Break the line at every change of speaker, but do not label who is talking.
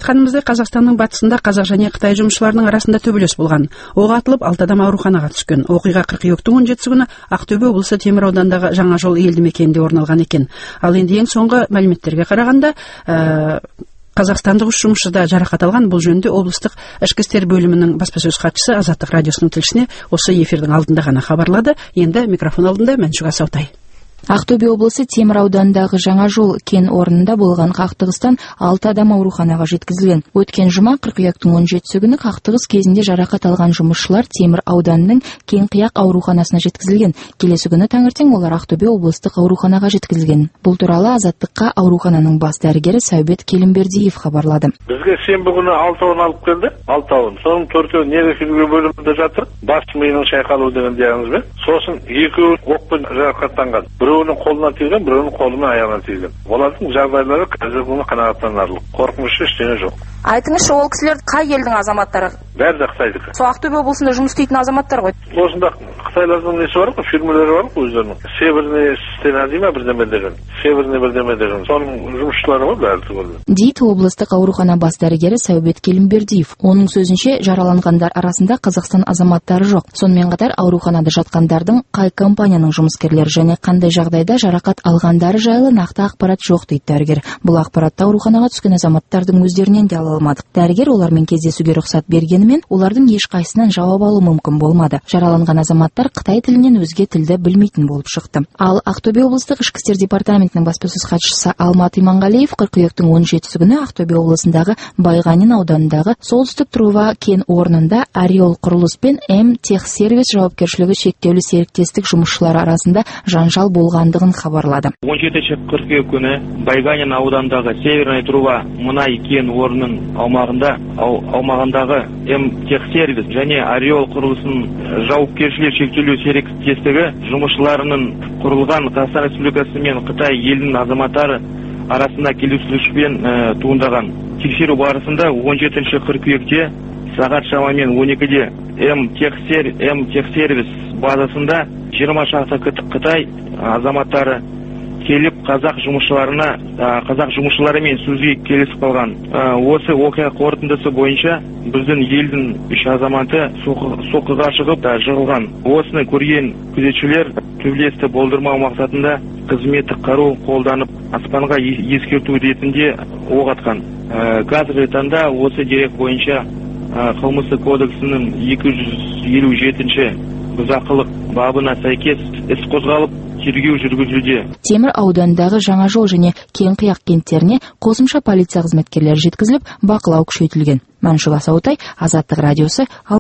айтқанымыздай, Қазақстанның батысында қазақ және Қытай жұмысшыларының арасында төбелес болған. Оқ атылып, 6 адам ауруханаға түскен. Оқиға қыркүйектің 17 күні Ақтөбе облысы Темір ауданындағы Жаңажол елді мекенінде орын алған екен. Ал енді ең соңғы мәліметтерге қарағанда, қазақстандық 3 жұмысшы да жарақат алған. Бұл жөнінде облыстық ішкі істер бөлімінің баспасөз хатшысы Азаттық радиосының тілшісіне осы эфирдің алдында ғана хабарлады. Енді микрофон алдында Мәншүк Асаутай.
Ақтөбе облысы Темір ауданындағы Жаңажол кен орнында болған қақтығыстан 6 адам ауруханаға жеткізілген. Өткен жұма қыркүйектің 17 күні қақтығыс кезінде жарақат алған жұмысшылар Темір ауданының Кеңқияқ ауруханасына жеткізілген. Келесі күні таңертең олар Ақтөбе облыстық ауруханаға жеткізілген. Бұл туралы Азаттыққа аурухананың бас дәрігері Сәубет Келімбердиев хабарлады.
Бізге сенбі күні 6-ауын алып келді. 6-ауын. Соның 4-еуі нейрохирургия бөлімінде жатыр. Бас миының шайқалуы деген диагнозбен. Сосын 2-еуі оқпен жарақаттанған. Біреуінің қолына тиген, біреуінің қолы мен аяғына тиген. Олардың жағдайлары қазір күні қанағаттанарлық. Қорқыныш ештеңе жоқ.
Айтыңызшы, ол кісілер қай елдің азаматтары?
Бәрі де Қытайдікі.
Сол Ақтөбе облысында жұмыс істейтін азаматтар ғой.
Осында Қытайлардың несі бар ғой, фирмалары бар ғой өздерінің. Северный стена дейме бірдеме деген. Северный бірдеме деген. Соның жұмысшылары бар бәрі түгелі.
Дейді облыстық аурухана бас дәрігері Сәубет Келімбердиев. Оның сөзінше, жараланғандар арасында Қазақстан азаматтары жоқ. Сонымен қатар ауруханада жатқандардың қай компанияның жұмыскерлері және қандай жағдайда жарақат алғандары жайлы нақты ақпарат жоқ дейді дәрігер. Бұл ақпаратты ауруханаға түскен азаматтардың өздерінен де ала алмадық. Дәрігер олармен кездесуге рұқсат бергенімен, олардың ешқайсынан жауап алу мүмкін болмады. Жараланған азаматтар Қытай тілінен өзге тілді білмейтін болып шықты. Ал Ақтөбе облыстық ішкі істер департаментінің баспасөз хатшысы Алмат Иманғалиев қыркүйектің 17 күні Ақтөбе облысындағы Байғанин ауданындағы Солтүстік Трува кен орнында Ореол құрылыс пен М-Техсервис жауапкершілігі шектеулі серіктестік жұмысшылары арасында жанжал болғандығын хабарлады.
17 қыркүйек күні Байғанин ауданындағы Северный Трува мұнай кен орнының аумағындағы М-Техсервис және Ореол құрылысының жауапкершілігі шектеулі серіктестігі жұмысшыларының құрылған Қазақстан Республикасы мен Қытай елінің азаматтары арасында келіспеушілікпен туындаған. Тексеру барысында 17 қыркүйекте сағат шамамен 12-де М-Техсервис базасында 20 шақты Қытай азаматтары келіп қазақ жұмысшыларымен сөзге келісіп қалған. Осы оқиға қорытындысы бойынша біздің елдің 3 азаматы соққыға шығып жығылған. Осыны көрген күзетшілер төбелесті болдырмау мақсатында қызметтік қару қолданып аспанға ескерту ретінде оқ атқан. Қазіргі таңда осы дерек бойынша қылмыстық кодексінің 257-ші бұзақылық бабына сәйкес іс қозғалып тергеу жүргізілуде.
Темір ауданындағы Жаңажол және Кеңқияқ кенттеріне қосымша полиция қызметкерлері жеткізіліп, бақылау күшейтілген. Мәншүк Асаутай, Азаттық радиосы.